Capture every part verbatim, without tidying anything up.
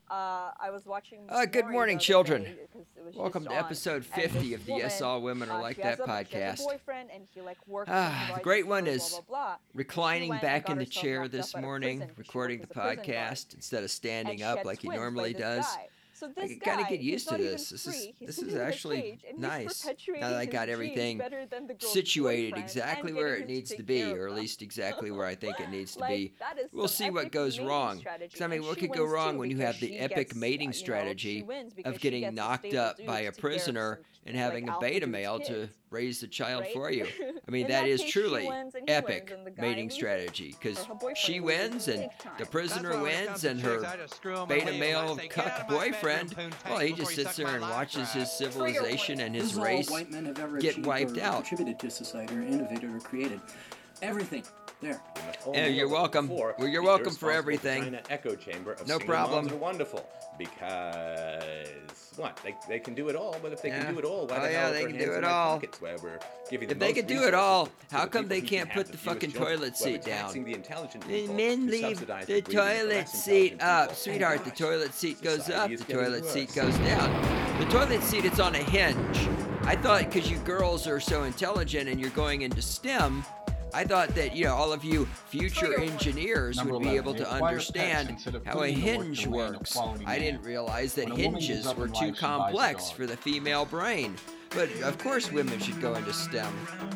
Uh, I was watching. Uh, good Maury morning, the other children. day 'cause it was Welcome just to on, episode and this fifty of the Yes woman, All Women Are uh, Like she That has a, she has podcast. a boyfriend, and he like works. Ah, and the provides great for one her, is blah, blah, blah. And she reclining went and back got in the herself chair locked this up at a morning, prison 'cause she recording the worked as a prison guard. podcast instead of And standing she up had like he twins normally by this does. guy. So I this can kind of guy, get he's used to not even this. This is free. He's this sitting is in his actually cage, and he's nice. perpetuating Now that I his got genes everything better than the girl's situated boyfriend exactly and where getting it him to needs to take be, care of or at them. least exactly where I think it needs to Like, be. that is We'll some see what epic goes mating wrong. strategy, Because I mean, and what she could go wins wrong too when you because have the she epic gets, mating uh, you know, strategy she wins because of she getting gets a knocked stable up dude by a to take care of prisoner some, and like, having a alpha beta dude's male to kids, raise the child right? for you? I mean, In that that is case, she truly wins and he epic wins, and the guy mating loses. strategy because Or her boyfriend she loses wins and big the time. That's prisoner why when it comes wins to and chicks, her I just screw 'em beta and leave 'em. male I say, "Get out cuck of my boyfriend, bedroom, well, Poontang, he before just you sits suck there my and life watches dry." his civilization and This his is all race white men have ever get achieved wiped or out. contributed to society or innovated or created. Everything. There. Yeah, you're welcome. Well, you're welcome for everything. China echo chamber of No single problem. moms are wonderful because what they, they can do it all. But if they Yeah. can do it all, why Oh, the yeah, hell they are their can do hands it in my all. pockets where we're giving If the they most could do it resources all, to how the come people they who can't can put have the fewest fucking children? toilet Well, we're seat down? taxing the intelligent The people men to leave subsidize the the breeding of the toilet less seat intelligent up. people. Sweetheart, the Gosh, toilet seat goes up, society the is getting toilet seat worse. goes down. The toilet seat, it's on a hinge. I thought because you girls are so intelligent and you're going into STEM, I thought that, you know, all of you future engineers Number would be eleven, able to acquire understand pets instead of how a putting in the work hinge to land a works. quality I man. didn't realize that When a woman hinges gives up were in too life, she buys a complex dog. for the female brain. But of course women should go into STEM.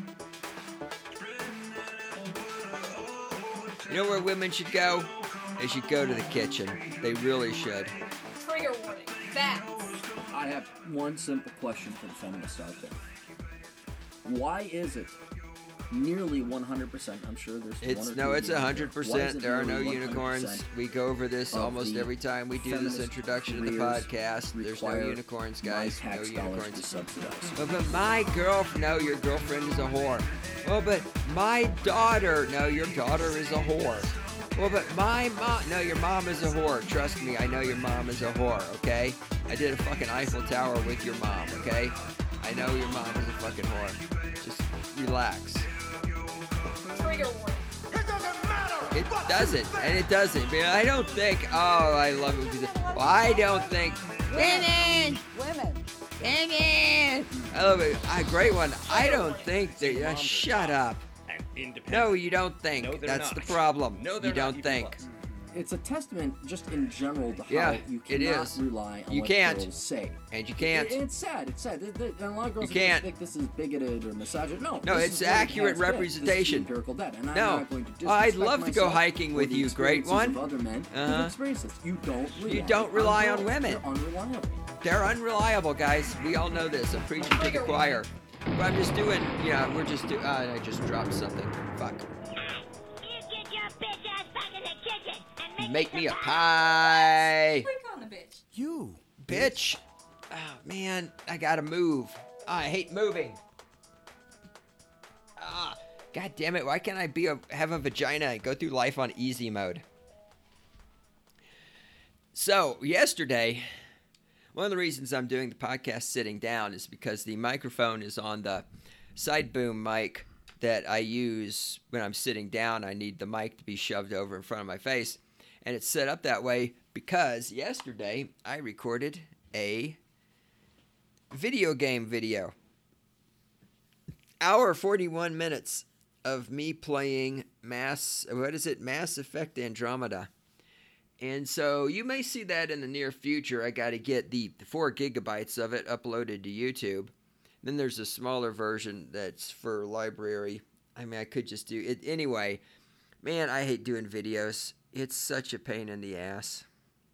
You know where women should go? They should go to the kitchen. They really should. Trigger warning. Bats. I have one simple question for the feminists out there. Why is it nearly one hundred percent, I'm sure there's one It's or no, two it's here, one hundred why is percent. it There are no nearly unicorns. one hundred percent We go over this of almost the every time we do this feminist introduction of the careers podcast. There's no require unicorns, my guys. No tax dollars to unicorns. subsidize? But, but my girlfriend, no, your girlfriend is a whore. Oh, but my daughter, no, your daughter is a whore. Well, but my mom, no, your mom is a whore. Trust me, I know your mom is a whore, okay? I did a fucking Eiffel Tower with your mom, okay? I know your mom is a fucking whore. Just relax. Trigger warning. It doesn't, and it doesn't. I mean, I don't think, oh, I love it. Because, well, I don't think, women, Women. women. I love it. A great one. I don't think that, uh, shut up. And independent. No, you don't think. No, they're That's not. the problem. No, they're you not don't even think. close. It's a testament just in general to how Yeah, you it cannot is. rely on You what can't. girls say. And you can't. It- it's sad. It's sad. Th- th- And a lot of girls You can't. think this is bigoted or misogynist. No, No, this it's is what it accurate has been. representation. This is empirical data. And I'm No. not going to Oh, I'd disrespect love to go myself hiking or with the you, great experiences one. Of other men Uh-huh. who've experienced this. You don't rely. You don't rely on girls. women. They're unreliable. They're unreliable, guys. We all know this. I'm preaching to the choir. But I'm just doing, yeah, we're just doing, uh, I just dropped something. Fuck. Make me a pie. Freak on the bitch. You, bitch. Oh, man, I gotta move. Oh, I hate moving. Ah, God damn it. Why can't I be a, have a vagina and go through life on easy mode? So, yesterday, one of the reasons I'm doing the podcast sitting down is because the microphone is on the side boom mic that I use when I'm sitting down. I need the mic to be shoved over in front of my face. And it's set up that way because yesterday I recorded a video game video. Hour forty-one minutes of me playing Mass, what is it? Mass Effect Andromeda. And so you may see that in the near future. I got to get the four gigabytes of it uploaded to YouTube. Then there's a smaller version that's for library. I mean, I could just do it. Anyway, man, I hate doing videos. It's such a pain in the ass.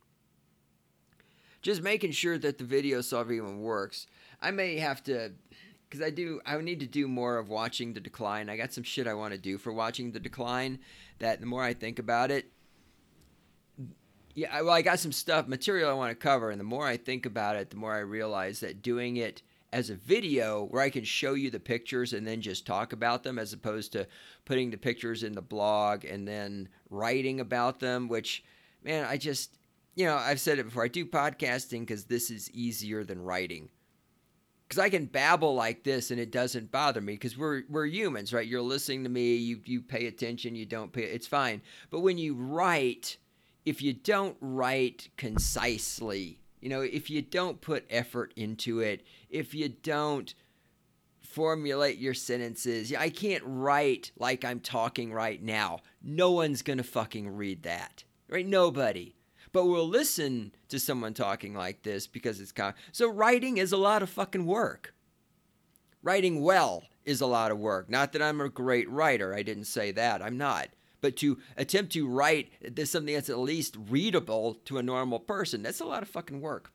Just making sure that the video solver even works. I may have to, because I do, I need to do more of Watching the Decline. I got some shit I want to do for Watching the Decline that the more I think about it, yeah, well, I got some stuff, material I want to cover, and the more I think about it, the more I realize that doing it as a video where I can show you the pictures and then just talk about them as opposed to putting the pictures in the blog and then writing about them, which, man, I just, you know, I've said it before. I do podcasting because this is easier than writing. Because I can babble like this and it doesn't bother me because we're we're humans, right? You're listening to me, you, you pay attention, you don't pay, it's fine. But when you write, if you don't write concisely, you know, if you don't put effort into it, if you don't formulate your sentences, I can't write like I'm talking right now. No one's going to fucking read that, right? Nobody. But we'll listen to someone talking like this because it's kind of, so writing is a lot of fucking work. Writing well is a lot of work. Not that I'm a great writer. I didn't say that. I'm not. But to attempt to write this something that's at least readable to a normal person, that's a lot of fucking work.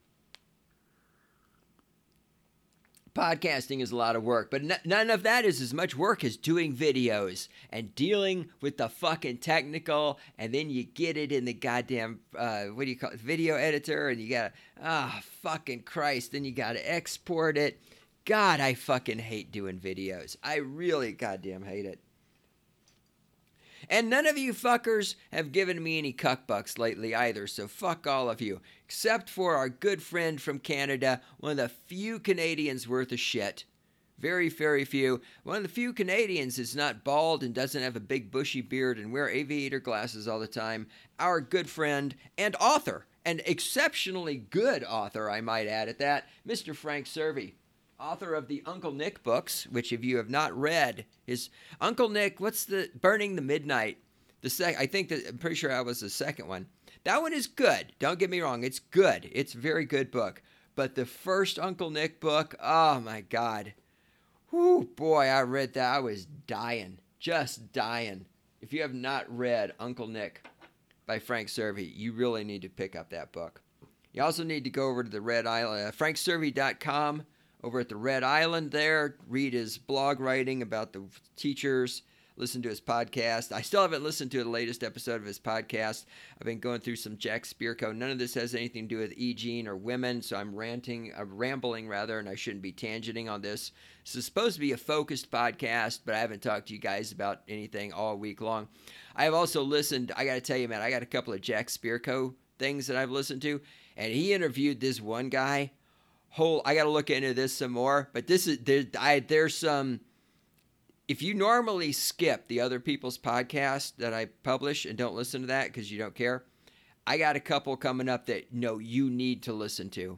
Podcasting is a lot of work, but n- none of that is as much work as doing videos and dealing with the fucking technical, and then you get it in the goddamn, uh, what do you call it, video editor, and you gotta, ah, oh, fucking Christ, then you gotta export it. God, I fucking hate doing videos. I really goddamn hate it. And none of you fuckers have given me any cuckbucks lately either, so fuck all of you. Except for our good friend from Canada, one of the few Canadians worth of shit. Very, very few. One of the few Canadians is not bald and doesn't have a big bushy beard and wear aviator glasses all the time. Our good friend and author, and exceptionally good author, I might add at that, Mister Frank Servey. Author of the Uncle Nick books, which if you have not read, is Uncle Nick, what's the, Burning the Midnight. The sec, I think that, I'm pretty sure that was the second one. That one is good. Don't get me wrong. It's good. It's a very good book. But the first Uncle Nick book, oh my God. Whew, boy, I read that. I was dying. Just dying. If you have not read Uncle Nick by Frank Servey, you really need to pick up that book. You also need to go over to the Red Island, uh, frank servey dot com. Over at the Red Island there, read his blog writing about the teachers, listen to his podcast. I still haven't listened to the latest episode of his podcast. I've been going through some Jack Spirko. None of this has anything to do with E. Jean or women, so I'm ranting, uh, rambling rather, and I shouldn't be tangenting on this. This is supposed to be a focused podcast, but I haven't talked to you guys about anything all week long. I have also listened, I got to tell you, man, I got a couple of Jack Spirko things that I've listened to, and he interviewed this one guy. Whole, I got to look into this some more, but this is there. I, there's some. If you normally skip the other people's podcast that I publish and don't listen to that because you don't care, I got a couple coming up that no, you need to listen to.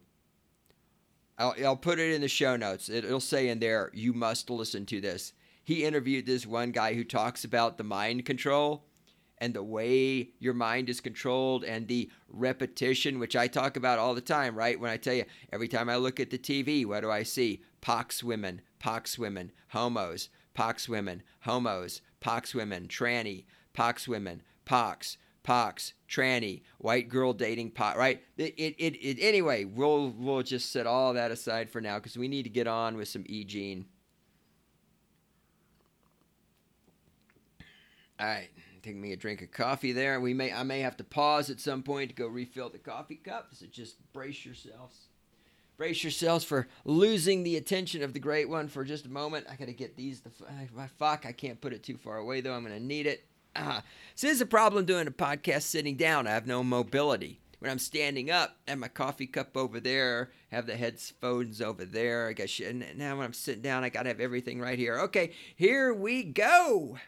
I'll, I'll put it in the show notes. It, it'll say in there you must listen to this. He interviewed this one guy who talks about the mind control and the way your mind is controlled and the repetition, which I talk about all the time, right? When I tell you, every time I look at the T V, what do I see? Pox women, pox women, homos, pox women, homos, pox women, tranny, pox women, pox, pox, tranny, white girl dating pot, right? It, it, it, it, anyway, we'll, we'll just set all that aside for now because we need to get on with some E. Jean. All right. Take me a drink of coffee there. We may, I may have to pause at some point to go refill the coffee cup. So just brace yourselves. Brace yourselves for losing the attention of the great one for just a moment. I got to get these. The fuck, I can't put it too far away though. I'm going to need it. Ah. So this is a problem doing a podcast sitting down. I have no mobility. When I'm standing up, I have my coffee cup over there, have the headphones over there. I guess and now when I'm sitting down, I got to have everything right here. Okay, here we go.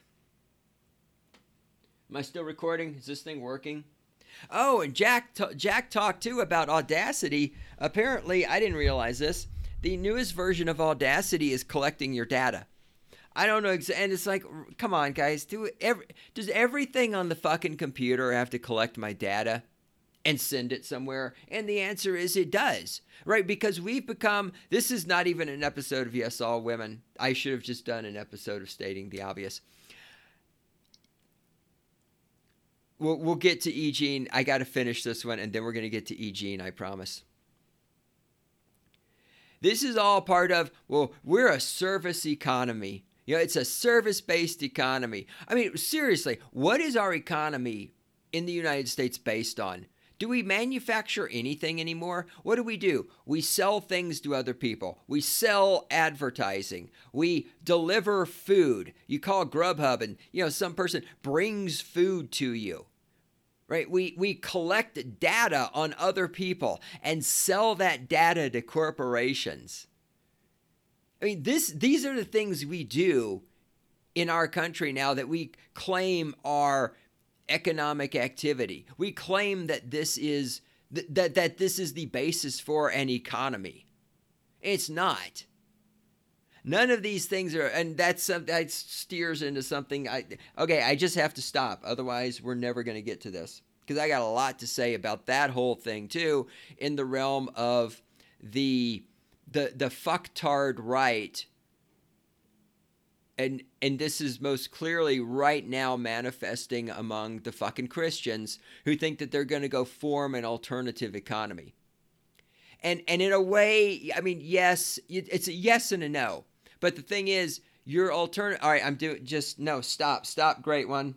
Am I still recording? Is this thing working? Oh, and Jack t- Jack talked too about Audacity. Apparently, I didn't realize this. The newest version of Audacity is collecting your data. I don't know, ex- and it's like, come on, guys, do every does everything on the fucking computer have to collect my data and send it somewhere? And the answer is it does, right? Because we've become. This is not even an episode of Yes All Women. I should have just done an episode of Stating the Obvious. We'll, we'll get to E. Jean. I got to finish this one, and then we're going to get to E. Jean, I promise. This is all part of, well, we're a service economy. You know, it's a service-based economy. I mean, seriously, what is our economy in the United States based on? Do we manufacture anything anymore? What do we do? We sell things to other people. We sell advertising. We deliver food. You call Grubhub and, you know, some person brings food to you. Right? We we collect data on other people and sell that data to corporations. I mean, this these are the things we do in our country now that we claim are economic activity. We claim that this is th- that that this is the basis for an economy. It's not. None of these things are, and that's some, that steers into something. I okay, I just have to stop. Otherwise, we're never going to get to this, because I got a lot to say about that whole thing too, in the realm of the the the fucktard right. And and this is most clearly right now manifesting among the fucking Christians who think that they're going to go form an alternative economy. And and in a way, I mean, yes, it's a yes and a no. But the thing is, your alternative. All right, I'm doing just no. Stop, stop. Great one.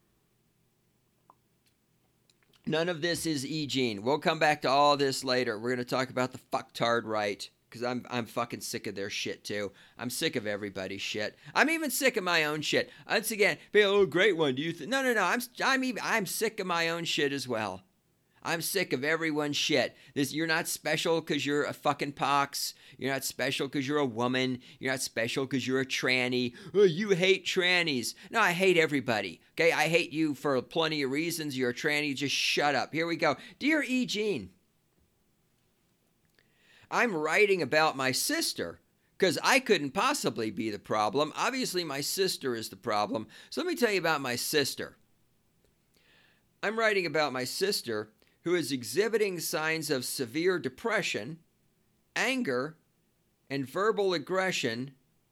None of this is E. Gene. We'll come back to all this later. We're going to talk about the fucktard right. Because I'm I'm fucking sick of their shit too. I'm sick of everybody's shit. I'm even sick of my own shit. Once again, oh, great one. Do you think? No, no, no. I'm I'm even I'm sick of my own shit as well. I'm sick of everyone's shit. This you're not special because you're a fucking pox. You're not special because you're a woman. You're not special because you're a tranny. Oh, you hate trannies. No, I hate everybody. Okay, I hate you for plenty of reasons. You're a tranny. Just shut up. Here we go, dear E. Gene. I'm writing about my sister because I couldn't possibly be the problem. Obviously, my sister is the problem. So let me tell you about my sister. I'm writing about my sister who is exhibiting signs of severe depression, anger, and verbal aggression,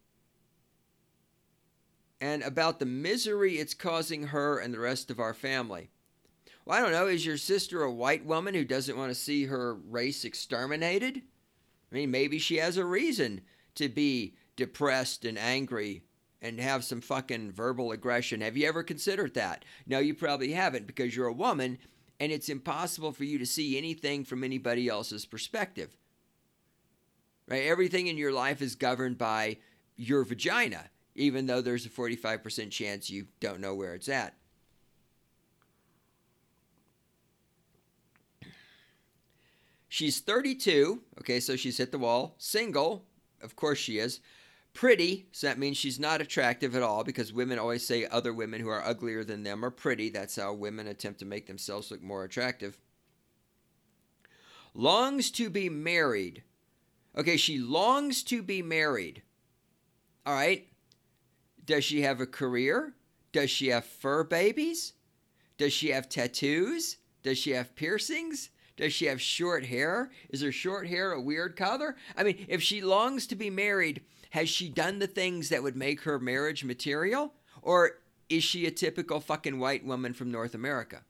and about the misery it's causing her and the rest of our family. Well, I don't know. Is your sister a white woman who doesn't want to see her race exterminated? I mean, maybe she has a reason to be depressed and angry and have some fucking verbal aggression. Have you ever considered that? No, you probably haven't, because you're a woman and it's impossible for you to see anything from anybody else's perspective. Right? Everything in your life is governed by your vagina, even though there's a forty-five percent chance you don't know where it's at. She's thirty-two, okay, so she's hit the wall. Single, of course she is. Pretty, so that means she's not attractive at all, because women always say other women who are uglier than them are pretty. That's how women attempt to make themselves look more attractive. Longs to be married. Okay, she longs to be married. All right. Does she have a career? Does she have fur babies? Does she have tattoos? Does she have piercings? Does she have short hair? Is her short hair a weird color? I mean, if she longs to be married, has she done the things that would make her marriage material? Or is she a typical fucking white woman from North America?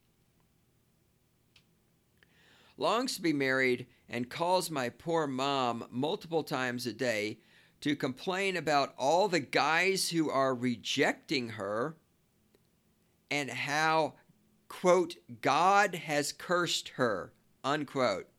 Longs to be married and calls my poor mom multiple times a day to complain about all the guys who are rejecting her and how, quote, God has cursed her, unquote.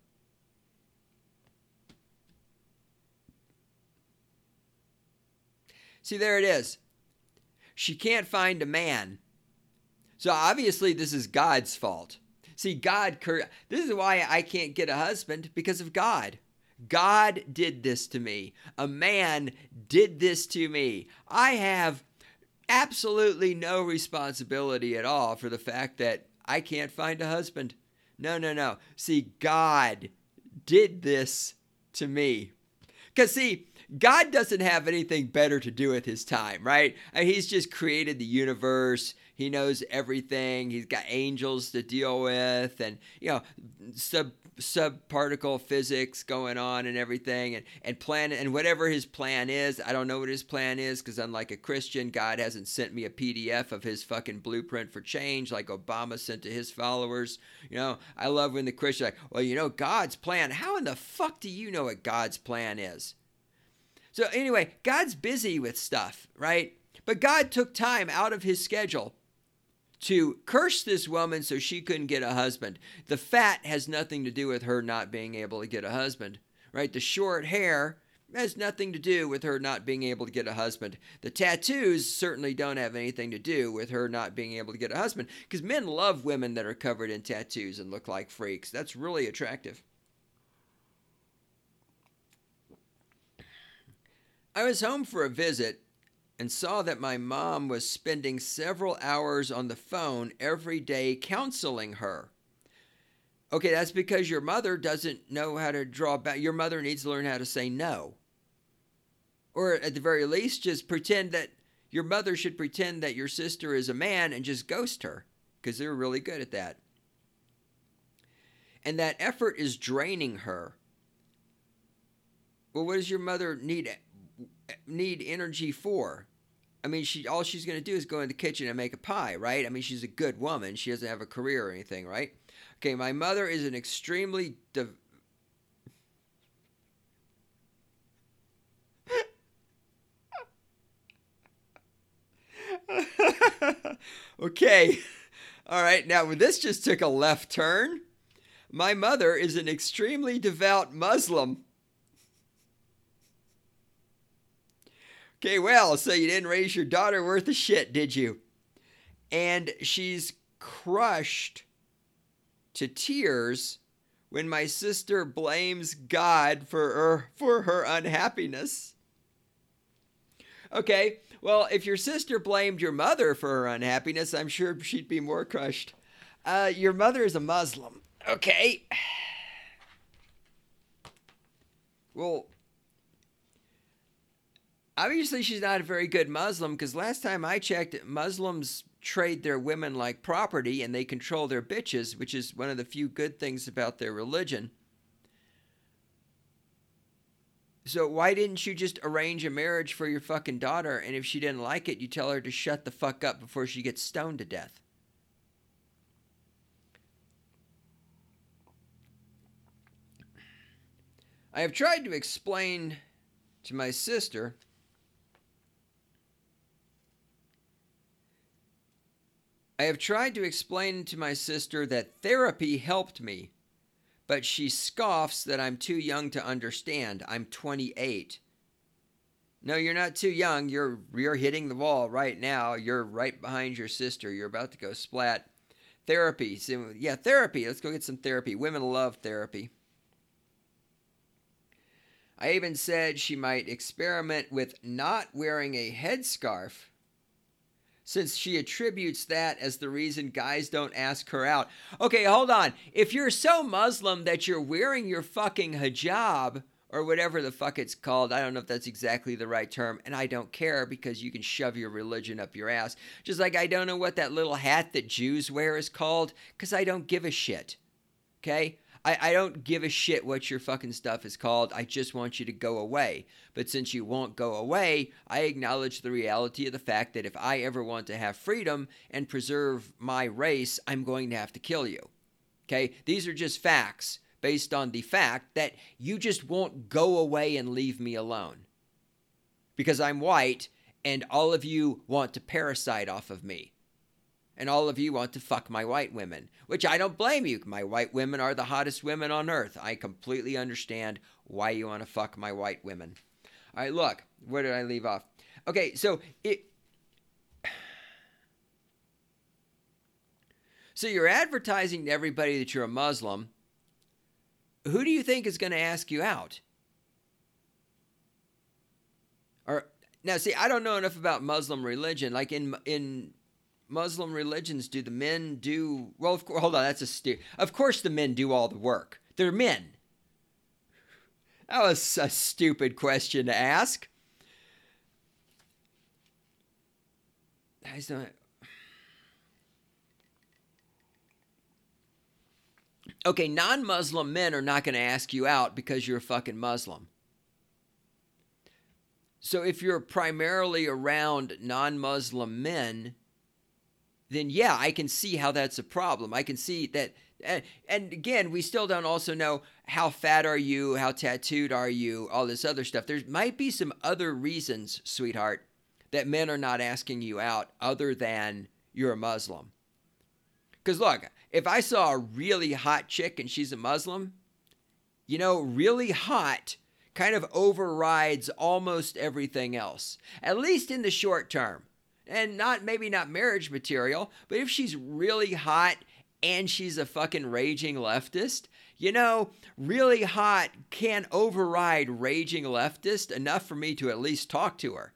See, there it is. She can't find a man. So obviously this is God's fault. See, God, cur- this is why I can't get a husband, because of God. God did this to me. A man did this to me. I have absolutely no responsibility at all for the fact that I can't find a husband. No, no, no. See, God did this to me. Because, see, God doesn't have anything better to do with his time, right? I mean, he's just created the universe. He knows everything. He's got angels to deal with, and, you know, sub subparticle physics going on and everything, and, and plan, and whatever his plan is, I don't know what his plan is, because unlike a Christian, God hasn't sent me a P D F of his fucking blueprint for change like Obama sent to his followers. You know, I love when the Christians are like, well, you know, God's plan. How in the fuck do you know what God's plan is? So anyway, God's busy with stuff, right? But God took time out of his schedule to curse this woman so she couldn't get a husband. The fat has nothing to do with her not being able to get a husband, right? The short hair has nothing to do with her not being able to get a husband. The tattoos certainly don't have anything to do with her not being able to get a husband, because men love women that are covered in tattoos and look like freaks. That's really attractive. I was home for a visit and saw that my mom was spending several hours on the phone every day counseling her. Okay, that's because your mother doesn't know how to draw back. Your mother needs to learn how to say no. Or at the very least, just pretend that your mother should pretend that your sister is a man and just ghost her, because they're really good at that. And that effort is draining her. Well, what does your mother need need energy for? I mean, she all she's going to do is go in the kitchen and make a pie, right? I mean, she's a good woman. She doesn't have a career or anything, right? Okay, my mother is an extremely... De- okay. All right, now this just took a left turn. My mother is an extremely devout Muslim. Okay, well, so you didn't raise your daughter worth a shit, did you? And she's crushed to tears when my sister blames God for her, for her unhappiness. Okay, well, if your sister blamed your mother for her unhappiness, I'm sure she'd be more crushed. Uh, your mother is a Muslim. Okay. Well, obviously she's not a very good Muslim, because last time I checked, Muslims trade their women like property and they control their bitches, which is one of the few good things about their religion. So why didn't you just arrange a marriage for your fucking daughter, and if she didn't like it, you tell her to shut the fuck up before she gets stoned to death? I have tried to explain to my sister I have tried to explain to my sister that therapy helped me, but she scoffs that I'm too young to understand. I'm twenty-eight. No, you're not too young. You're you're hitting the wall right now. You're right behind your sister. You're about to go splat. Therapy. So, yeah, therapy. Let's go get some therapy. Women love therapy. I even said she might experiment with not wearing a headscarf, since she attributes that as the reason guys don't ask her out. Okay, hold on. If you're so Muslim that you're wearing your fucking hijab, or whatever the fuck it's called, I don't know if that's exactly the right term, and I don't care, because you can shove your religion up your ass. Just like I don't know what that little hat that Jews wear is called, because I don't give a shit. Okay? I, I don't give a shit what your fucking stuff is called. I just want you to go away. But since you won't go away, I acknowledge the reality of the fact that if I ever want to have freedom and preserve my race, I'm going to have to kill you. Okay? These are just facts based on the fact that you just won't go away and leave me alone. Because I'm white and all of you want to parasite off of me. And all of you want to fuck my white women, which I don't blame you. My white women are the hottest women on earth. I completely understand why you want to fuck my white women. All right, look, where did I leave off? Okay, so it. So you're advertising to everybody that you're a Muslim. Who do you think is going to ask you out? Or now, see, I don't know enough about Muslim religion. Like in in. Muslim religions, do the men do... Well, of course, hold on, that's a... Stu- of course the men do all the work. They're men. That was a stupid question to ask. I don't... Okay, non-Muslim men are not going to ask you out because you're a fucking Muslim. So if you're primarily around non-Muslim men, then yeah, I can see how that's a problem. I can see that, and, and again, we still don't also know how fat are you, how tattooed are you, all this other stuff. There might be some other reasons, sweetheart, that men are not asking you out other than you're a Muslim. Because look, if I saw a really hot chick and she's a Muslim, you know, really hot kind of overrides almost everything else, at least in the short term. And not maybe not marriage material, but if she's really hot and she's a fucking raging leftist, you know, really hot can override raging leftist enough for me to at least talk to her.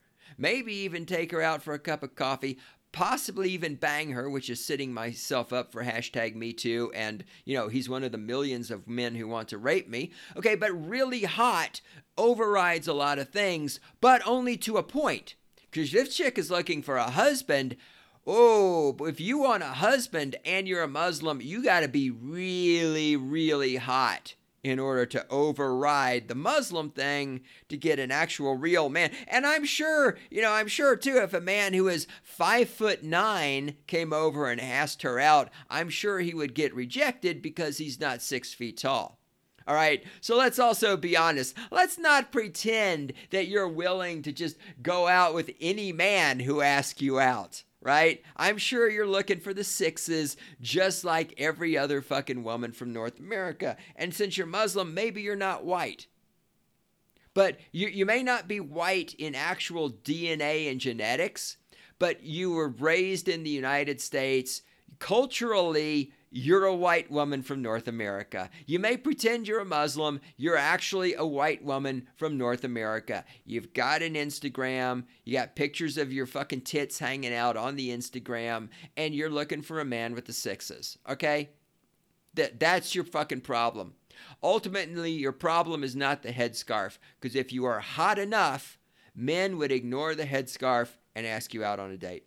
maybe even take her out for a cup of coffee, possibly even bang her, which is setting myself up for hashtag me too. And, you know, he's one of the millions of men who want to rape me. Okay, but really hot overrides a lot of things, but only to a point. Because if chick is looking for a husband, oh, if you want a husband and you're a Muslim, you got to be really, really hot in order to override the Muslim thing to get an actual real man. And I'm sure, you know, I'm sure too, if a man who is five foot nine came over and asked her out, I'm sure he would get rejected because he's not six feet tall. All right, so let's also be honest. Let's not pretend that you're willing to just go out with any man who asks you out. Right? I'm sure you're looking for the sixes just like every other fucking woman from North America. And since you're Muslim, maybe you're not white. But you, you may not be white in actual D N A and genetics, but you were raised in the United States. Culturally, you're a white woman from North America. You may pretend you're a Muslim. You're actually a white woman from North America. You've got an Instagram. You got pictures of your fucking tits hanging out on the Instagram, and you're looking for a man with the sixes, okay? That, that's your fucking problem. Ultimately, your problem is not the headscarf, because if you are hot enough, men would ignore the headscarf and ask you out on a date.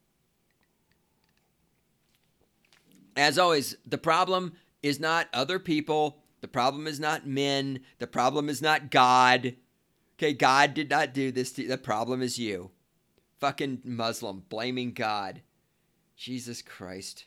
As always, the problem is not other people. The problem is not men. The problem is not God. Okay, God did not do this to you. The problem is you. Fucking Muslim, blaming God. Jesus Christ.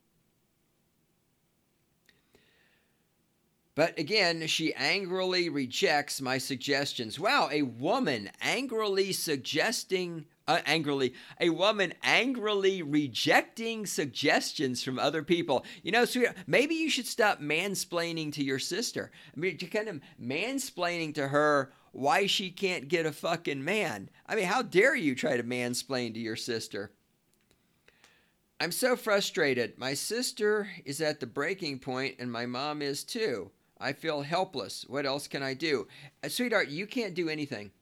But again, she angrily rejects my suggestions. Wow, a woman angrily suggesting... Uh, angrily, a woman angrily rejecting suggestions from other people. You know, sweetheart, maybe you should stop mansplaining to your sister. I mean, you're kind of mansplaining to her why she can't get a fucking man. I mean, how dare you try to mansplain to your sister? I'm so frustrated. My sister is at the breaking point, and my mom is too. I feel helpless. What else can I do? Uh, sweetheart, you can't do anything.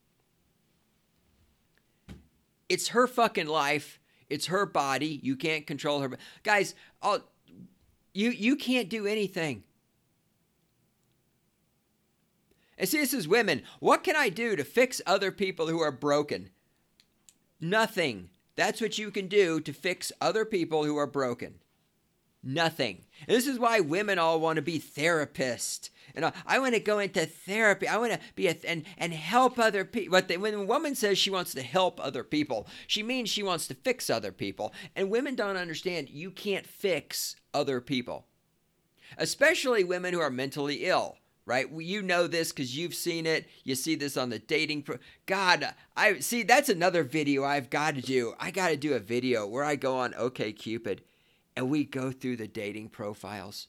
It's her fucking life. It's her body. You can't control her. Guys, I'll, you you can't do anything. And see, this is women. What can I do to fix other people who are broken? Nothing. That's what you can do to fix other people who are broken. Nothing. And this is why women all want to be therapists. And I, I want to go into therapy. I want to be a th- and and help other people. But the, when a woman says she wants to help other people, she means she wants to fix other people. And women don't understand you can't fix other people, especially women who are mentally ill. Right? You know this because you've seen it. You see this on the dating pro. God, I see. That's another video I've got to do. I got to do a video where I go on OkCupid. And we go through the dating profiles.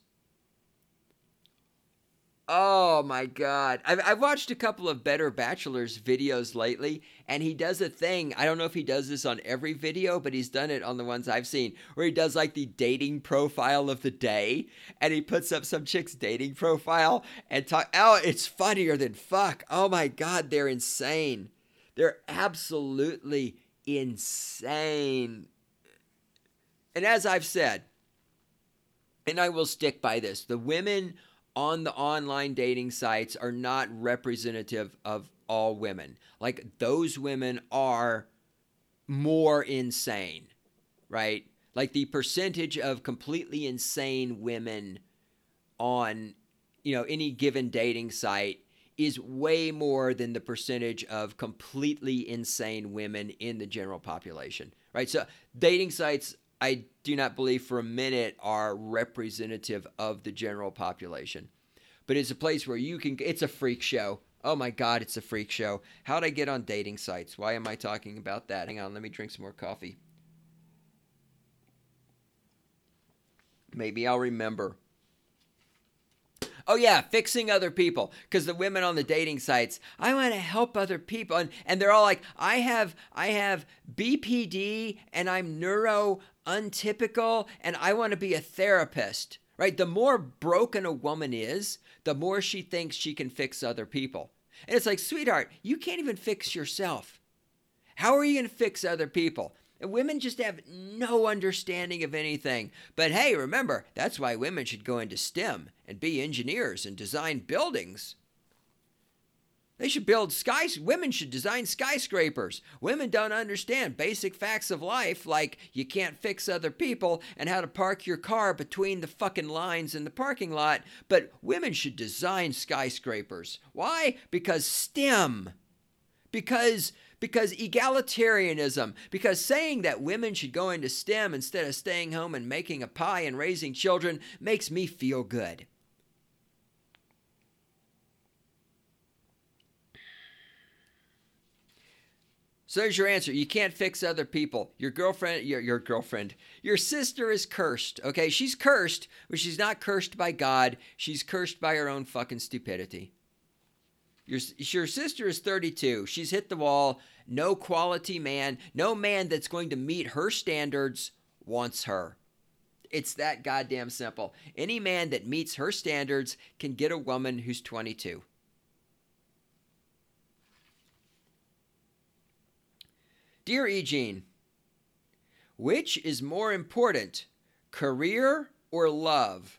Oh my God. I've, I've watched a couple of Better Bachelors videos lately, and he does a thing. I don't know if he does this on every video, but he's done it on the ones I've seen, where he does like the dating profile of the day, and he puts up some chick's dating profile and talk. Oh, it's funnier than fuck. Oh my God, they're insane. They're absolutely insane. And as I've said, and I will stick by this, the women on the online dating sites are not representative of all women. Like, those women are more insane, right? Like, the percentage of completely insane women on, you know, any given dating site is way more than the percentage of completely insane women in the general population, right? So dating sites, I do not believe for a minute are representative of the general population. But it's a place where you can, it's a freak show. Oh my God, it's a freak show. How'd I get on dating sites? Why am I talking about that? Hang on, let me drink some more coffee. Maybe I'll remember. Oh yeah, fixing other people. Because the women on the dating sites, I want to help other people. And, and they're all like, I have I have B P D and I'm neuro untypical and I want to be a therapist. Right? The more broken a woman is, the more she thinks she can fix other people. And it's like, sweetheart, you can't even fix yourself. How are you going to fix other people? And women just have no understanding of anything. But hey, remember, that's why women should go into STEM and be engineers and design buildings. They should build skys. Women should design skyscrapers. Women don't understand basic facts of life, like you can't fix other people and how to park your car between the fucking lines in the parking lot. But women should design skyscrapers. Why? Because STEM. Because because egalitarianism. Because saying that women should go into STEM instead of staying home and making a pie and raising children makes me feel good. So there's your answer. You can't fix other people. Your girlfriend, your, your girlfriend, your sister is cursed, okay? She's cursed, but she's not cursed by God. She's cursed by her own fucking stupidity. Your, your sister is thirty-two. She's hit the wall. No quality man, no man that's going to meet her standards wants her. It's that goddamn simple. Any man that meets her standards can get a woman who's twenty-two. Dear Eugene, which is more important, career or love?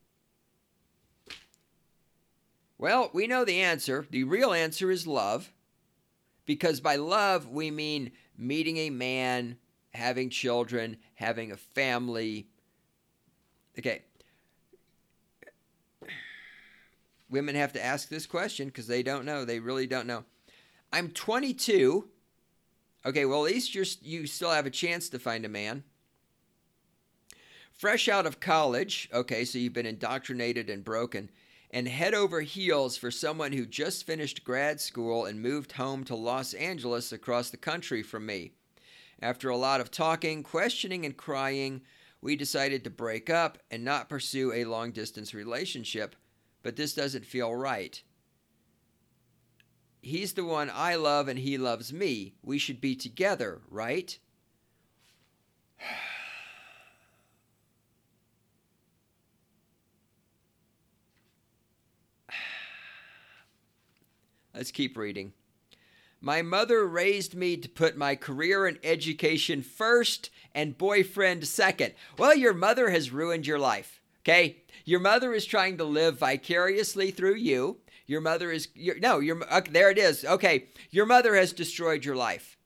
Well, we know the answer. The real answer is love, because by love we mean meeting a man, having children, having a family. Okay. Women have to ask this question because they don't know. They really don't know. I'm twenty-two. Okay, well, at least you're, you still have a chance to find a man. Fresh out of college, okay, so you've been indoctrinated and broken, and head over heels for someone who just finished grad school and moved home to Los Angeles across the country from me. After a lot of talking, questioning, and crying, we decided to break up and not pursue a long-distance relationship, but this doesn't feel right. He's the one I love and he loves me. We should be together, right? Let's keep reading. My mother raised me to put my career and education first and boyfriend second. Well, your mother has ruined your life, okay? Your mother is trying to live vicariously through you. Your mother is, your, no, your, okay, there it is. Okay, your mother has destroyed your life.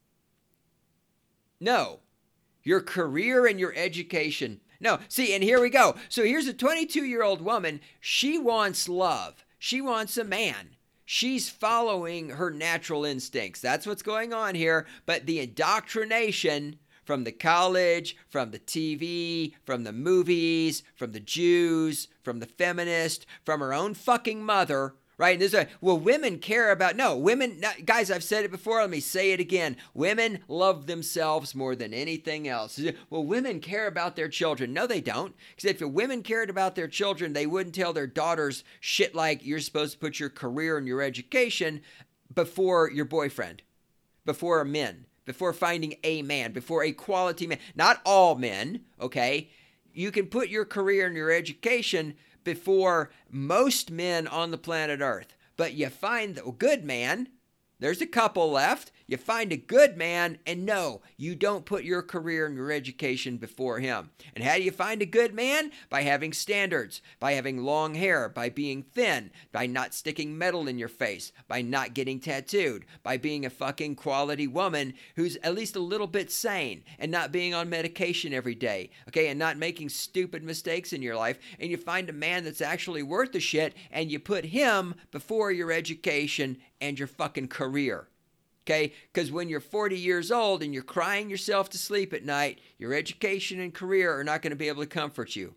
No, your career and your education. No, see, and here we go. So here's a twenty-two-year-old woman. She wants love. She wants a man. She's following her natural instincts. That's what's going on here. But the indoctrination from the college, from the T V, from the movies, from the Jews, from the feminist, from her own fucking mother, right? And there's a, well, women care about, no, women, no, guys, I've said it before, let me say it again. Women love themselves more than anything else. Well, women care about their children. No, they don't. Because if women cared about their children, they wouldn't tell their daughters shit like you're supposed to put your career and your education before your boyfriend, before men, before finding a man, before a quality man. Not all men, okay? You can put your career and your education before most men on the planet Earth. But you find the good man, there's a couple left, you find a good man, and no, you don't put your career and your education before him. And how do you find a good man? By having standards, by having long hair, by being thin, by not sticking metal in your face, by not getting tattooed, by being a fucking quality woman who's at least a little bit sane and not being on medication every day, okay, and not making stupid mistakes in your life. And you find a man that's actually worth the shit, and you put him before your education and your fucking career. Okay, because when you're forty years old and you're crying yourself to sleep at night, your education and career are not going to be able to comfort you.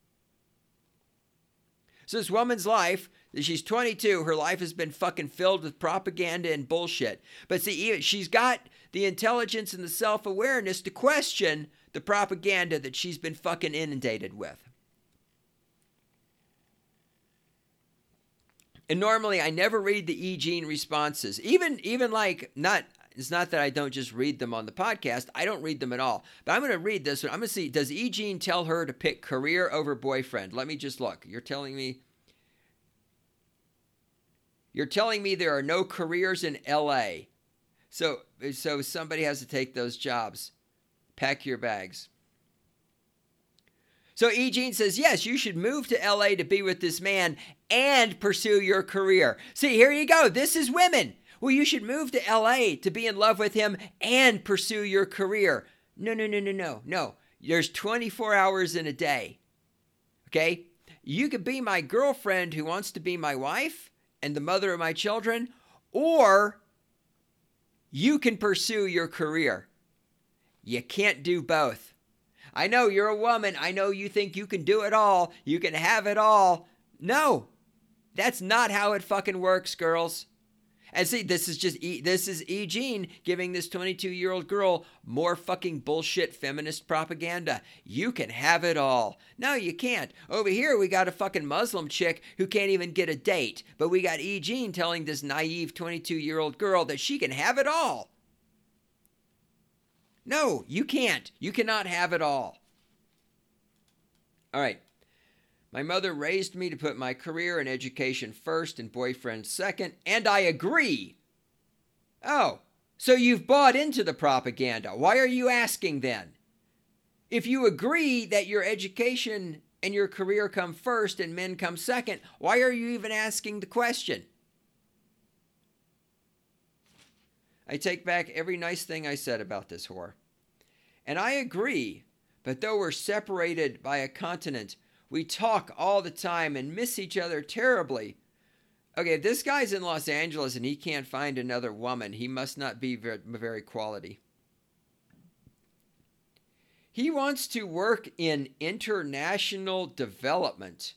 So this woman's life, she's twenty-two, her life has been fucking filled with propaganda and bullshit. But see, she's got the intelligence and the self-awareness to question the propaganda that she's been fucking inundated with. And normally I never read the E. Gene responses. Even, even like, not, it's not that I don't just read them on the podcast. I don't read them at all. But I'm going to read this one. I'm going to see, does E. Gene tell her to pick career over boyfriend? Let me just look. You're telling me, you're telling me there are no careers in L A. So, so somebody has to take those jobs. Pack your bags. So E. Jean says, yes, you should move to L A to be with this man and pursue your career. See, here you go. This is women. Well, you should move to L A to be in love with him and pursue your career. No, no, no, no, no, no. There's twenty-four hours in a day. Okay? You could be my girlfriend who wants to be my wife and the mother of my children, or you can pursue your career. You can't do both. I know you're a woman. I know you think you can do it all. You can have it all. No, that's not how it fucking works, girls. And see, this is just, e, this is E. Jean giving this twenty-two-year-old girl more fucking bullshit feminist propaganda. You can have it all. No, you can't. Over here, we got a fucking Muslim chick who can't even get a date. But we got E. Jean telling this naive twenty-two-year-old girl that she can have it all. No, you can't. You cannot have it all. All right. My mother raised me to put my career and education first and boyfriend second, and I agree. Oh, so you've bought into the propaganda. Why are you asking then? If you agree that your education and your career come first and men come second, why are you even asking the question? I take back every nice thing I said about this whore. And I agree, but though we're separated by a continent, we talk all the time and miss each other terribly. Okay, if this guy's in Los Angeles and he can't find another woman, he must not be very, very quality. He wants to work in international development.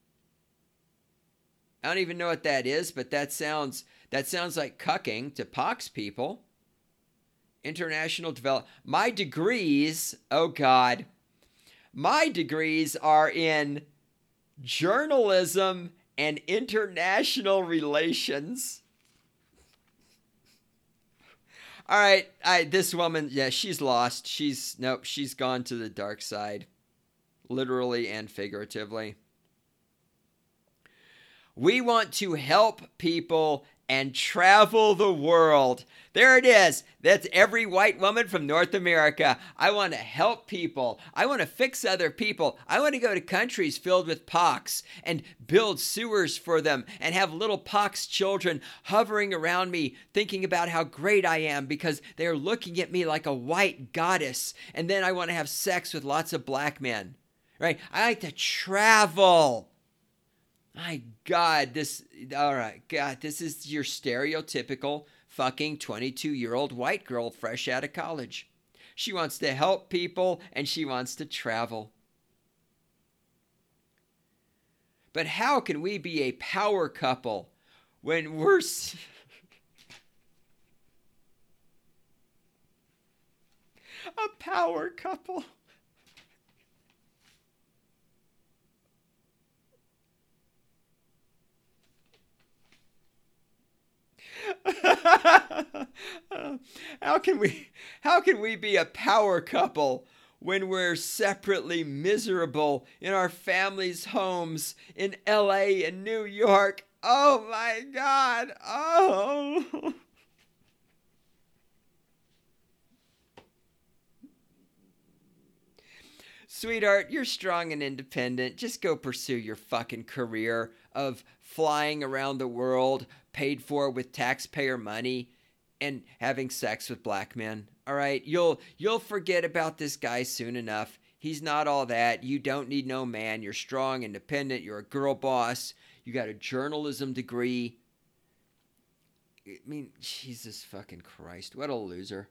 I don't even know what that is, but that sounds that sounds like cucking to pox people. International development. My degrees, oh God. My degrees are in journalism and international relations. All right, I this woman, yeah, she's lost. She's nope, she's gone to the dark side, literally and figuratively. We want to help people and travel the world. There it is. That's every white woman from North America. I want to help people. I want to fix other people. I want to go to countries filled with pox and build sewers for them and have little pox children hovering around me thinking about how great I am because they're looking at me like a white goddess. And then I want to have sex with lots of black men. Right? I like to travel. My God, this, all right, God, this is your stereotypical fucking twenty-two-year-old white girl fresh out of college. She wants to help people and she wants to travel. But how can we be a power couple when we're... a power couple? How can we how can we be a power couple when we're separately miserable in our families' homes in L A and New York? Oh my God. Oh. Sweetheart, you're strong and independent. Just go pursue your fucking career of flying around the world, paid for with taxpayer money, and having sex with black men. All right, you'll you'll forget about this guy soon enough. He's not all that. You don't need no man. You're strong, independent. You're a girl boss. You got a journalism degree. I mean, Jesus fucking Christ, what a loser.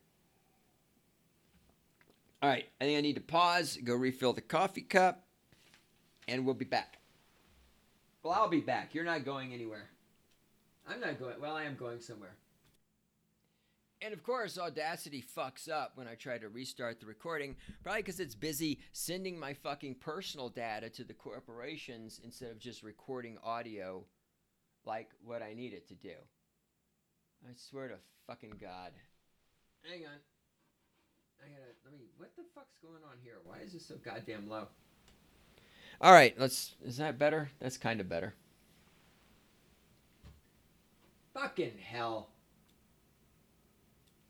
All right, I think I need to pause, go refill the coffee cup, and we'll be back. Well, I'll be back. You're not going anywhere. I'm not going. Well, I am going somewhere. And of course, Audacity fucks up when I try to restart the recording, probably because it's busy sending my fucking personal data to the corporations instead of just recording audio like what I need it to do. I swear to fucking God. Hang on. I gotta, let me, what the fuck's going on here? Why is this so goddamn low? All right, let's, is that better? That's kind of better. Fucking hell.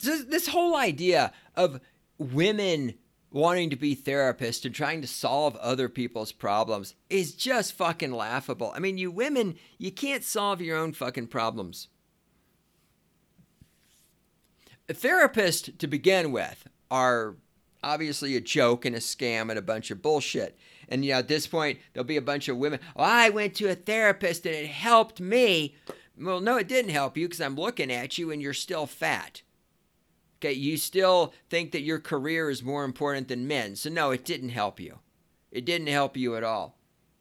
This, this whole idea of women wanting to be therapists and trying to solve other people's problems is just fucking laughable. I mean, you women, you can't solve your own fucking problems. A therapist, to begin with, are obviously a joke and a scam and a bunch of bullshit. And, you know, at this point, there'll be a bunch of women, oh, I went to a therapist and it helped me. Well, no, it didn't help you because I'm looking at you and you're still fat. Okay, you still think that your career is more important than men. So no, it didn't help you. It didn't help you at all.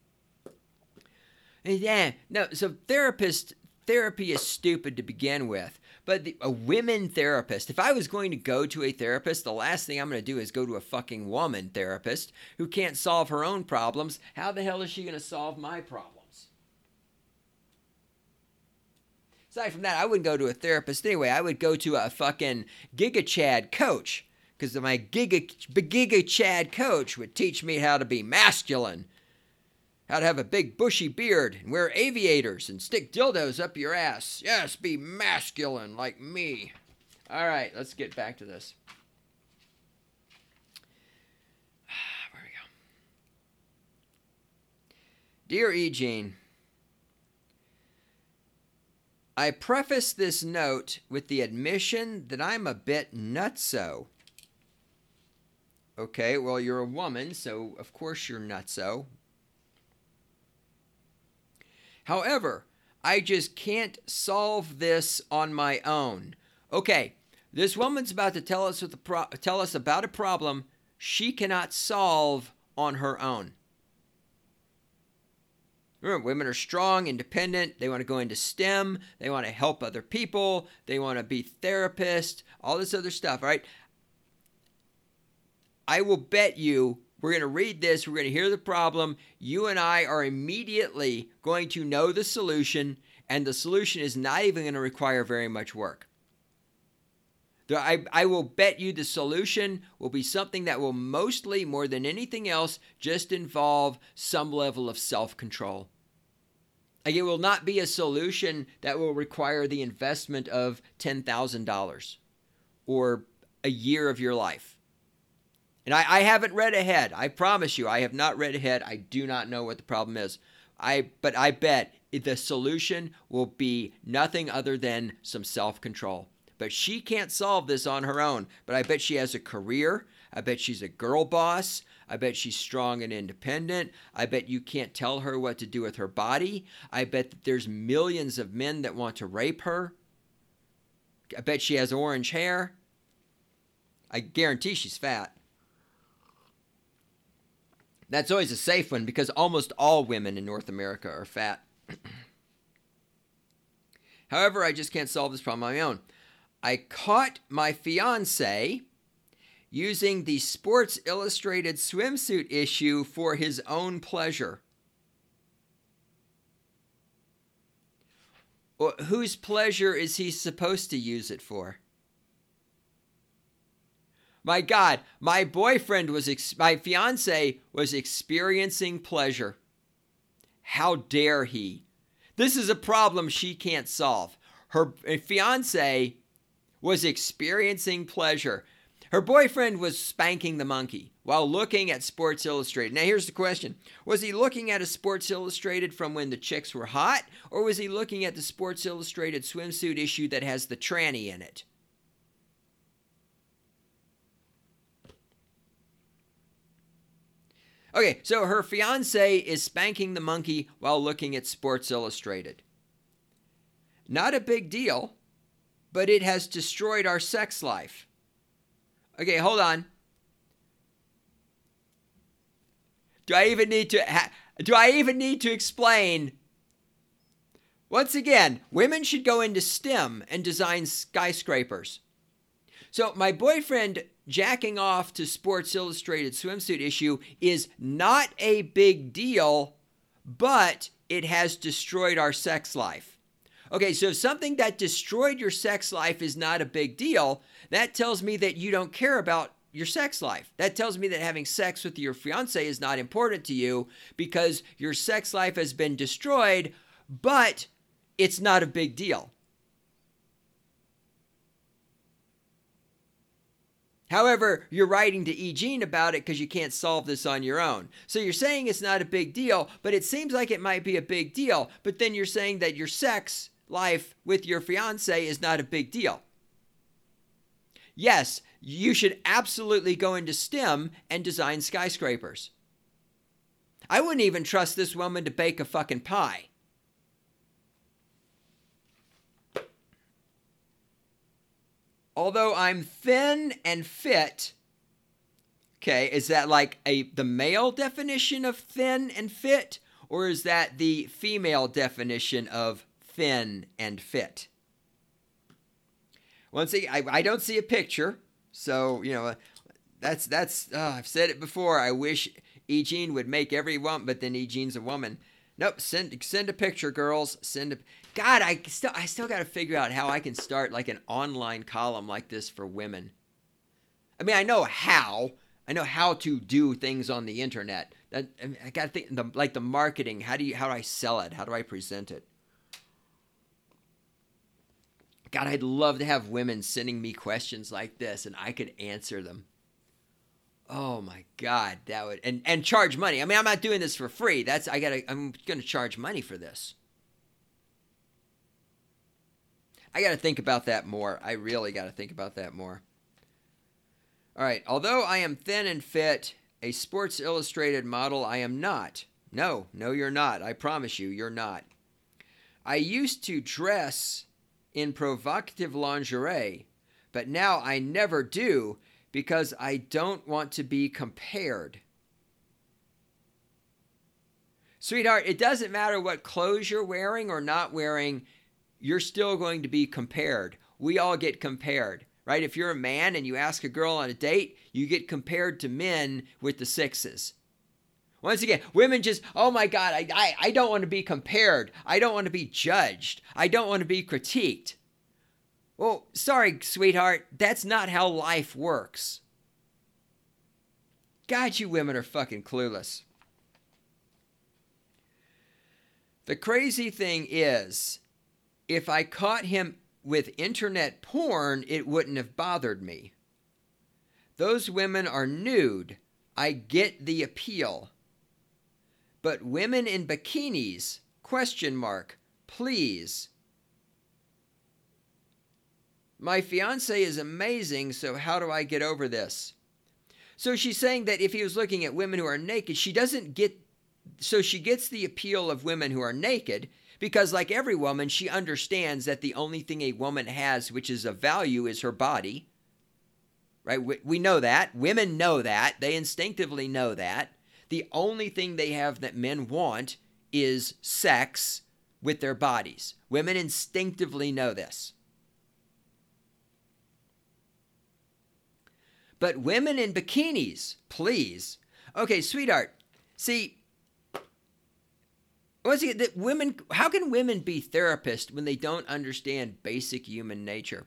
And yeah, no, so therapist therapy is stupid to begin with. But the, a women therapist, if I was going to go to a therapist, the last thing I'm going to do is go to a fucking woman therapist who can't solve her own problems. How the hell is she going to solve my problems? Aside from that, I wouldn't go to a therapist anyway. I would go to a fucking Giga Chad coach, because my Giga, Giga Chad coach would teach me how to be masculine, how to have a big bushy beard and wear aviators and stick dildos up your ass. Yes, be masculine like me. All right, let's get back to this. Where we go? Dear E. Jean, I preface this note with the admission that I'm a bit nutso. Okay, well, you're a woman, so of course you're nutso. However, I just can't solve this on my own. Okay, this woman's about to tell us, with the pro- tell us about a problem she cannot solve on her own. Remember, women are strong, independent. They want to go into STEM. They want to help other people. They want to be therapists, all this other stuff, all right? I will bet you we're going to read this. We're going to hear the problem. You and I are immediately going to know the solution, and the solution is not even going to require very much work. I, I will bet you the solution will be something that will mostly, more than anything else, just involve some level of self-control. Like, it will not be a solution that will require the investment of ten thousand dollars or a year of your life. And I, I haven't read ahead. I promise you, I have not read ahead. I do not know what the problem is. I But I bet the solution will be nothing other than some self-control. But she can't solve this on her own. But I bet she has a career. I bet she's a girl boss. I bet she's strong and independent. I bet you can't tell her what to do with her body. I bet that there's millions of men that want to rape her. I bet she has orange hair. I guarantee she's fat. That's always a safe one because almost all women in North America are fat. However, I just can't solve this problem on my own. I caught my fiancé using the Sports Illustrated swimsuit issue for his own pleasure. Well, whose pleasure is he supposed to use it for? My God, my boyfriend was, ex- my fiancé was experiencing pleasure. How dare he? This is a problem she can't solve. Her fiancé was experiencing pleasure. Her boyfriend was spanking the monkey while looking at Sports Illustrated. Now, here's the question. Was he looking at a Sports Illustrated from when the chicks were hot, or was he looking at the Sports Illustrated swimsuit issue that has the tranny in it? Okay, so her fiancé is spanking the monkey while looking at Sports Illustrated. Not a big deal, but it has destroyed our sex life. Okay, hold on. Do I even need to ha- do I even need to explain? Once again, women should go into STEM and design skyscrapers. So my boyfriend jacking off to Sports Illustrated swimsuit issue is not a big deal, but it has destroyed our sex life. Okay, so if something that destroyed your sex life is not a big deal, that tells me that you don't care about your sex life. That tells me that having sex with your fiancé is not important to you because your sex life has been destroyed, but it's not a big deal. However, you're writing to E. Jean about it because you can't solve this on your own. So you're saying it's not a big deal, but it seems like it might be a big deal. But then you're saying that your sex life with your fiance is not a big deal. Yes, you should absolutely go into STEM and design skyscrapers. I wouldn't even trust this woman to bake a fucking pie. Although I'm thin and fit, okay, is that like a the male definition of thin and fit? Or is that the female definition of thin and fit? Once again, I, I don't see a picture. So, you know, that's, that's oh, I've said it before. I wish E. Jean would make every woman, but then E. Jean's a woman. Nope, send send a picture, girls. Send a God. I still I still got to figure out how I can start like an online column like this for women. I mean, I know how. I know how to do things on the internet. That I, mean, I got to think the, like the marketing. How do you how do I sell it? How do I present it? God, I'd love to have women sending me questions like this, and I could answer them. Oh my God, that would and and charge money. I mean, I'm not doing this for free. That's I gotta. I'm gonna charge money for this. I gotta think about that more. I really gotta think about that more. All right. Although I am thin and fit, a Sports Illustrated model, I am not. No, no, you're not. I promise you, you're not. I used to dress in provocative lingerie, but now I never do. Because I don't want to be compared. Sweetheart, it doesn't matter what clothes you're wearing or not wearing, you're still going to be compared. We all get compared, right? If you're a man and you ask a girl on a date, you get compared to men with the sixes. Once again, women just, oh my God, I, I, I don't want to be compared. I don't want to be judged. I don't want to be critiqued. Well, sorry, sweetheart, that's not how life works. God, you women are fucking clueless. The crazy thing is, if I caught him with internet porn, it wouldn't have bothered me. Those women are nude. I get the appeal. But women in bikinis, question mark, please. My fiance is amazing, so how do I get over this? So she's saying that if he was looking at women who are naked, she doesn't get, so she gets the appeal of women who are naked, because like every woman, she understands that the only thing a woman has which is of value is her body. Right? We, we know that. Women know that. They instinctively know that. The only thing they have that men want is sex with their bodies. Women instinctively know this. But women in bikinis, please. Okay, sweetheart. See, once again, that women, how can women be therapists when they don't understand basic human nature?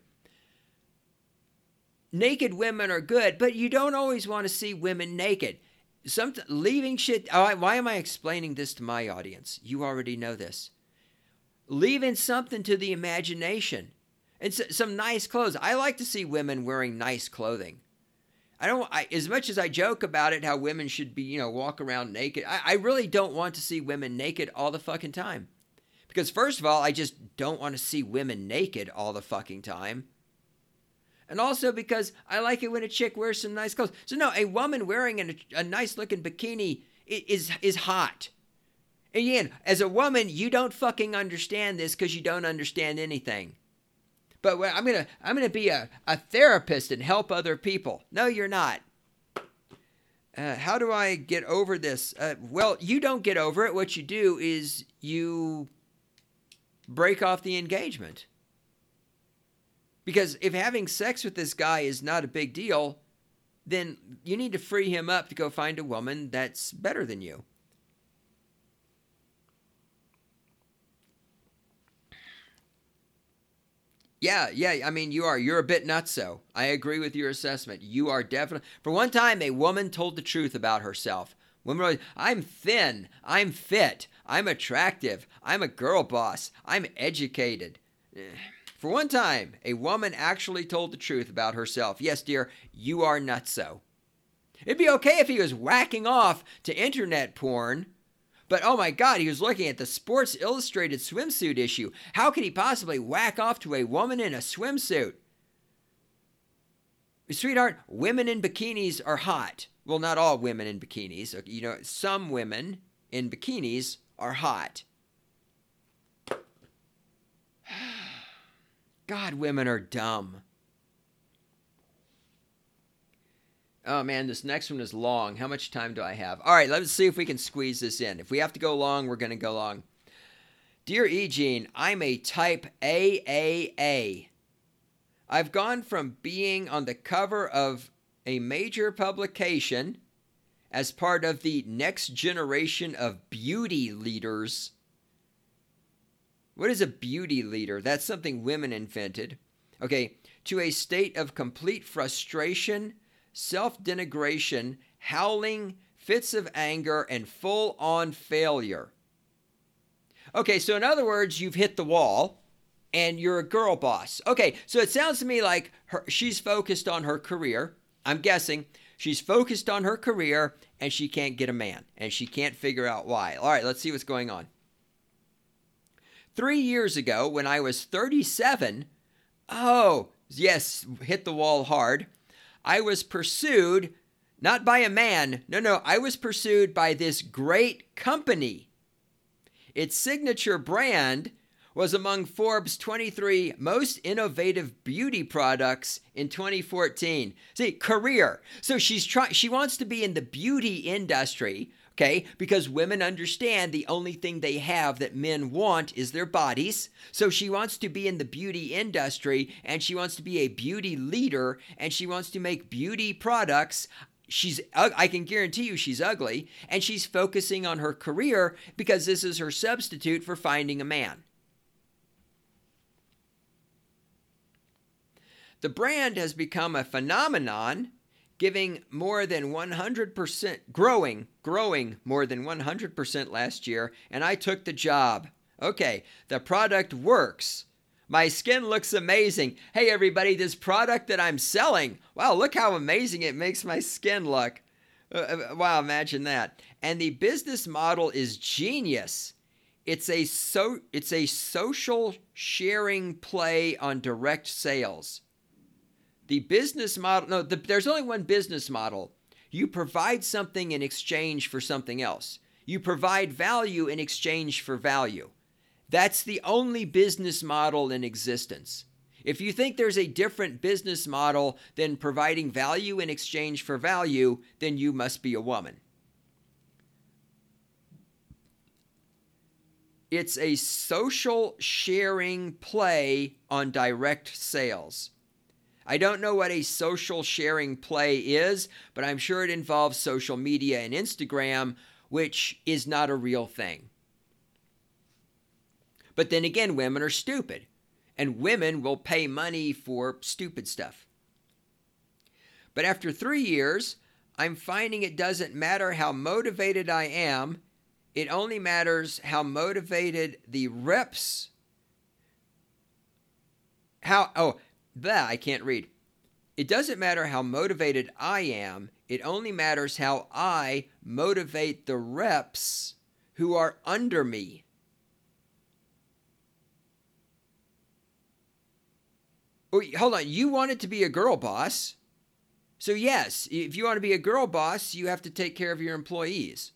Naked women are good, but you don't always want to see women naked. Some leaving shit. Oh, why am I explaining this to my audience? You already know this. Leaving something to the imagination. And so, some nice clothes. I like to see women wearing nice clothing. I don't, I, as much as I joke about it, how women should be, you know, walk around naked. I, I really don't want to see women naked all the fucking time. Because first of all, I just don't want to see women naked all the fucking time. And also because I like it when a chick wears some nice clothes. So no, a woman wearing a, a nice looking bikini is, is hot. And again, as a woman, you don't fucking understand this because you don't understand anything. But I'm gonna I'm gonna be a, a therapist and help other people. No, you're not. Uh, how do I get over this? Uh, well, you don't get over it. What you do is you break off the engagement. Because if having sex with this guy is not a big deal, then you need to free him up to go find a woman that's better than you. Yeah, yeah, I mean, you are. You're a bit nutso. I agree with your assessment. You are definitely... For one time, a woman told the truth about herself. Women were like, I'm thin, I'm fit, I'm attractive, I'm a girl boss, I'm educated. For one time, a woman actually told the truth about herself. Yes, dear, you are nutso. It'd be okay if he was whacking off to internet porn, but oh my God, he was looking at the Sports Illustrated swimsuit issue. How could he possibly whack off to a woman in a swimsuit? Sweetheart, women in bikinis are hot. Well, not all women in bikinis. You know, some women in bikinis are hot. God, women are dumb. Oh man, this next one is long. How much time do I have? All right, let's see if we can squeeze this in. If we have to go long, we're going to go long. Dear E. Gene, I'm a type A A A. I've gone from being on the cover of a major publication as part of the next generation of beauty leaders. What is a beauty leader? That's something women invented. Okay, to a state of complete frustration, self-denigration, howling, fits of anger, and full-on failure. Okay, so in other words, you've hit the wall, and you're a girl boss. Okay, so it sounds to me like her, she's focused on her career. I'm guessing she's focused on her career, and she can't get a man, and she can't figure out why. All right, let's see what's going on. Three years ago, when I was thirty-seven, oh, yes, hit the wall hard, I was pursued, not by a man, no, no, I was pursued by this great company. Its signature brand was among Forbes' twenty-three most innovative beauty products in twenty fourteen. See, career. So she's trying, she wants to be in the beauty industry, okay, because women understand the only thing they have that men want is their bodies. So she wants to be in the beauty industry, and she wants to be a beauty leader, and she wants to make beauty products. She's, I can guarantee you she's ugly, and she's focusing on her career because this is her substitute for finding a man. The brand has become a phenomenon, giving more than one hundred percent, growing, growing more than one hundred percent last year, and I took the job. Okay, the product works. My skin looks amazing. Hey everybody, this product that I'm selling, wow, look how amazing it makes my skin look. Uh, wow, imagine that. And the business model is genius. It's a so it's a social sharing play on direct sales. The business model, no, the, there's only one business model. You provide something in exchange for something else. You provide value in exchange for value. That's the only business model in existence. If you think there's a different business model than providing value in exchange for value, then you must be a woman. It's a social sharing play on direct sales. I don't know what a social sharing play is, but I'm sure it involves social media and Instagram, which is not a real thing. But then again, women are stupid, and women will pay money for stupid stuff. But after three years, I'm finding it doesn't matter how motivated I am. It only matters how motivated the reps. How, oh, Blah, I can't read. It doesn't matter how motivated I am. It only matters how I motivate the reps who are under me. Oh, hold on. You wanted to be a girl boss. So yes, if you want to be a girl boss, you have to take care of your employees.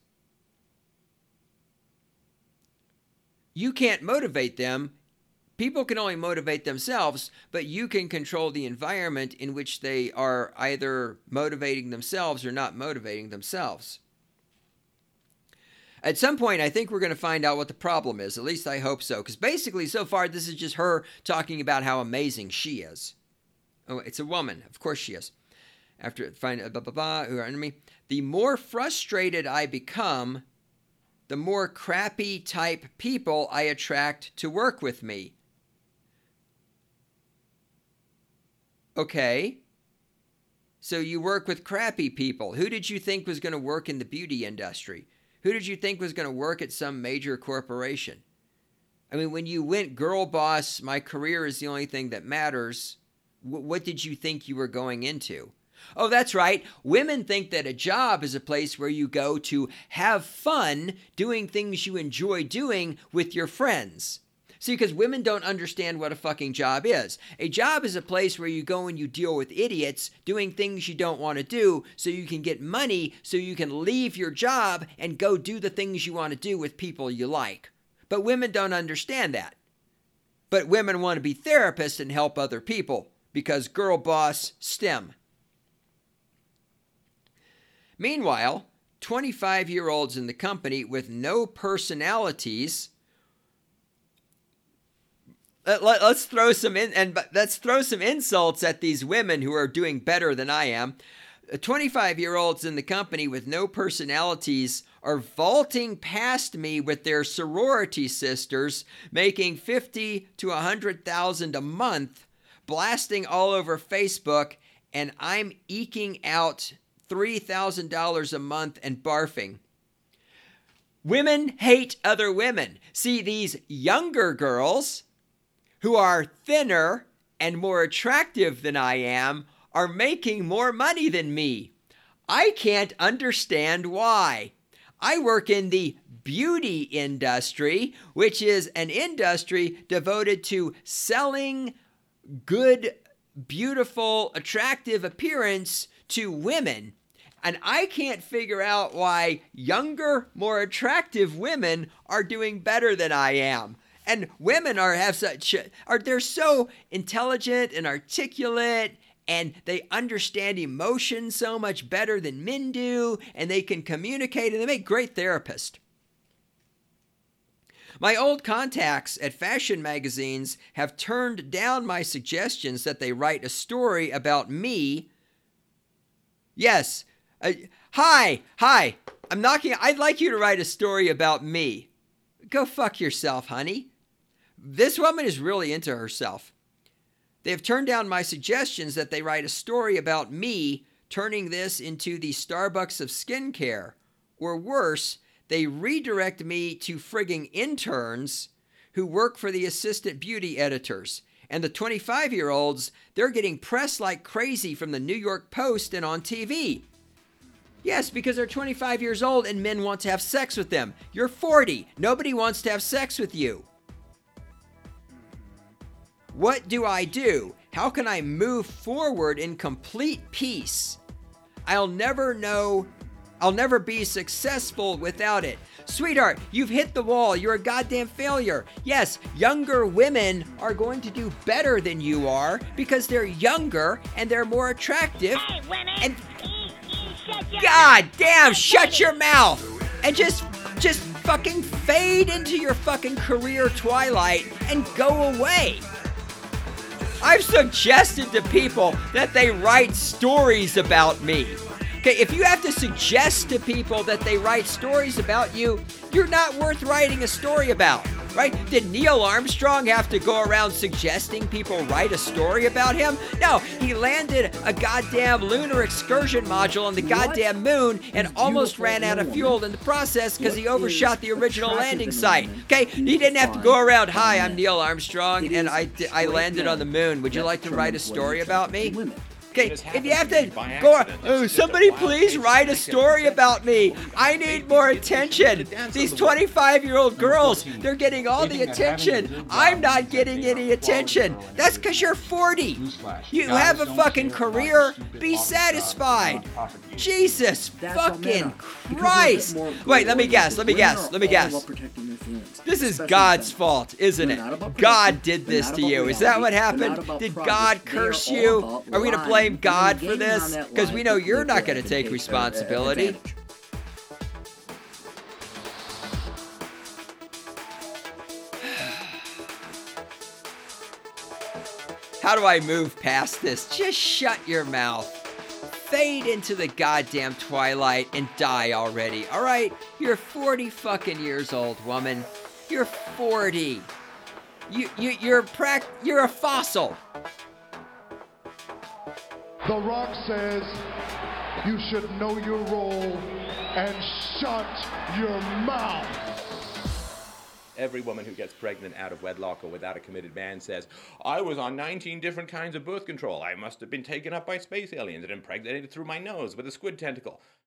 You can't motivate them. People can only motivate themselves, but you can control the environment in which they are either motivating themselves or not motivating themselves. At some point, I think we're going to find out what the problem is. At least I hope so. Because basically, so far, this is just her talking about how amazing she is. Oh, it's a woman. Of course she is. After find blah, blah, blah, who are under me. The more frustrated I become, the more crappy type people I attract to work with me. Okay, so you work with crappy people. Who did you think was going to work in the beauty industry? Who did you think was going to work at some major corporation? I mean, when you went girl boss, my career is the only thing that matters, w- what did you think you were going into? Oh, that's right. Women think that a job is a place where you go to have fun doing things you enjoy doing with your friends. See, because women don't understand what a fucking job is. A job is a place where you go and you deal with idiots doing things you don't want to do so you can get money so you can leave your job and go do the things you want to do with people you like. But women don't understand that. But women want to be therapists and help other people because girl boss STEM. Meanwhile, twenty-five-year-olds in the company with no personalities. Let, let, let's throw some in and let's throw some insults at these women who are doing better than I am. twenty-five-year-olds in the company with no personalities are vaulting past me with their sorority sisters, making fifty to a hundred thousand a month, blasting all over Facebook, and I'm eking out three thousand dollars a month and barfing. Women hate other women. See, these younger girls who are thinner and more attractive than I am are making more money than me. I can't understand why. I work in the beauty industry, which is an industry devoted to selling good, beautiful, attractive appearance to women. And I can't figure out why younger, more attractive women are doing better than I am. And women are have such are they're so intelligent and articulate, and they understand emotion so much better than men do, and they can communicate, and they make great therapists. My old contacts at fashion magazines have turned down my suggestions that they write a story about me. Yes. Uh, hi, hi. I'm knocking. I'd like you to write a story about me. Go fuck yourself, honey. This woman is really into herself. They have turned down my suggestions that they write a story about me, turning this into the Starbucks of skincare. Or worse, they redirect me to frigging interns who work for the assistant beauty editors. And the twenty-five-year-olds, they're getting press like crazy from the New York Post and on T V. Yes, because they're twenty-five years old and men want to have sex with them. You're forty. Nobody wants to have sex with you. What do I do? How can I move forward in complete peace? I'll never know. I'll never be successful without it. Sweetheart, you've hit the wall. You're a goddamn failure. Yes, younger women are going to do better than you are because they're younger and they're more attractive. Hey, women! And Shut your God mouth. damn, shut your mouth and just just fucking fade into your fucking career twilight and go away. I've suggested to people that they write stories about me. Okay, if you have to suggest to people that they write stories about you, you're not worth writing a story about, right? Did Neil Armstrong have to go around suggesting people write a story about him? No, he landed a goddamn lunar excursion module on the goddamn moon and almost ran out of fuel in the process because he overshot the original landing site. Okay, he didn't have to go around, hi, I'm Neil Armstrong and I, I landed on the moon. Would you like to write a story about me? Okay, if you have to go, oh, somebody please write a story about me. I need more attention. These twenty-five-year-old girls, they're getting all the attention. I'm not getting any attention. That's because you're forty. You have a fucking career. Be satisfied. Jesus fucking Christ. Wait, let me guess, let me guess, let me guess. This is God's fault, isn't it? God did this to you. Is that what happened? Did God curse you? Are we going to blame God for this? Because we know you're not going to take responsibility. How do I move past this? Just shut your mouth. Fade into the goddamn twilight and die already, all right? You're forty fucking years old, woman. You're forty. You you you're a prac you're a fossil. The Rock says you should know your role and shut your mouth. every woman who gets pregnant out of wedlock or without a committed man says, I was on nineteen different kinds of birth control. I must have been taken up by space aliens and impregnated through my nose with a squid tentacle.